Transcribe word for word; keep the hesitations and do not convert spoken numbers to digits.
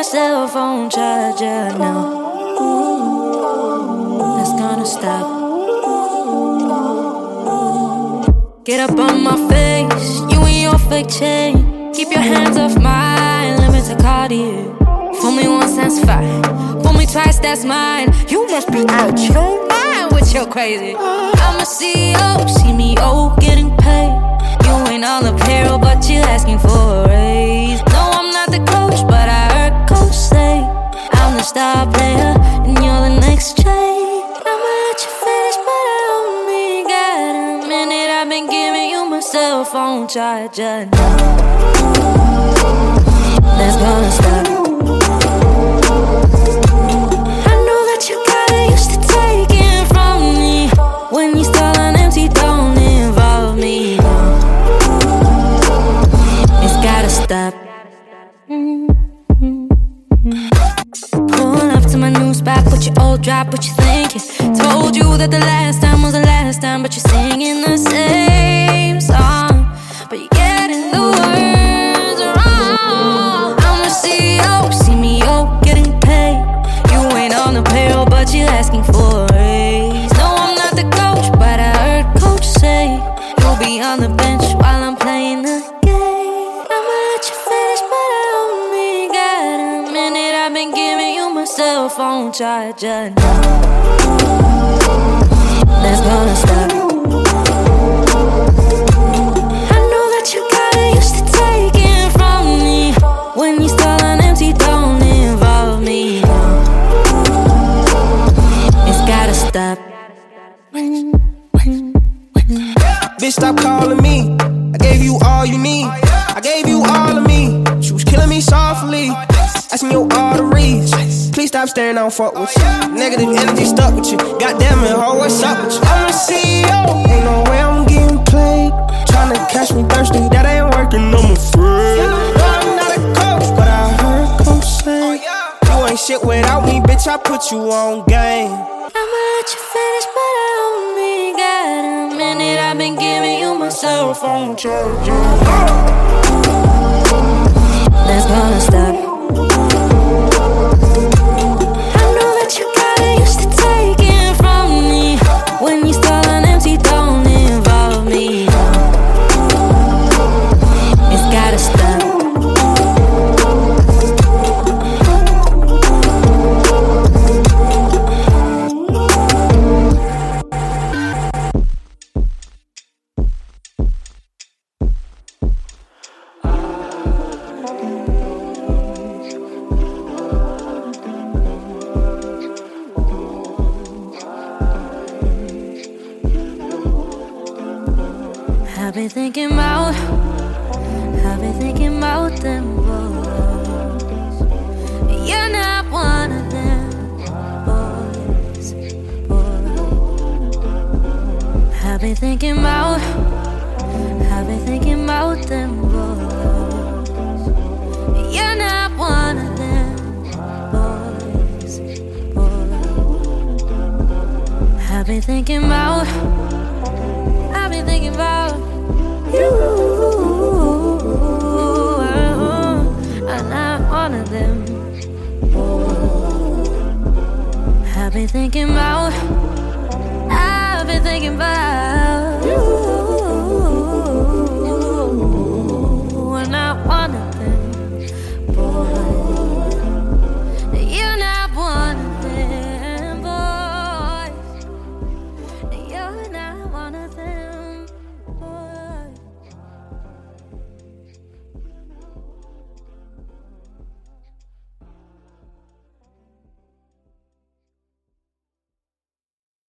cell phone charger now. That's gonna stop. Get up on my face, you and your fake chain. Keep your hands off mine, limited Cartier. Fool me once, that's fine. Fool me twice, that's mine. You must be out your mind with your crazy. I'm a C E O, see me oh, getting paid. You ain't on the payroll, but you asking for a raise. No, I'm not the coach, but I heard coach say I'm the star player, and you're the next trade. I'ma let you finish, but I only got a minute. I've been giving you my cell phone charger now. That's gonna stop. I know that you got it used to taking from me. When you stall on empty, don't involve me, no. It's gotta stop. Pull up to my new spot, put your old drop, what you thinking? Told you that the last time was the last time, but you're singing the same song, but you're getting the words wrong. I'm a C E O, see me oh, getting paid. You ain't on the payroll, but you're asking for a raise. No, I'm not the coach, but I heard coach say you'll be on the bench while I'm playing the game. I'ma let you finish, but I only got a minute. I've been giving you my cell phone charger now. That's gonna stop. I know that you got it used to taking from me. When you stall on empty, don't involve me, no. It's gotta stop. Bitch, stop calling me. I gave you all you need. I gave you all of me. She was killing me softly, asking your arteries. Please stop staring, I don't fuck with you. Negative energy stuck with you. Goddamn it, ho, what's up with you? I'm a C E O, ain't no way I'm getting played. Tryna catch me thirsty, that ain't working, I'm afraid. No, I'm not a coach, but I heard coach say you ain't shit without me, bitch, I put you on game. I'ma let you finish, but I only got a minute. I've been giving you my cell phone charger. That's gonna stop. I know that you got it used to taking from me. When you stall on empty, don't involve me, no. It's gotta stop. I've been thinking about, I've been thinking about them boys. You're not one of them boys, boys. I've been thinking about, I've been thinking about them boys. You're not one of them boys, boys. I've been thinking about, I've been thinking about you. I'm not one of them. I've been thinking about, I've been thinking about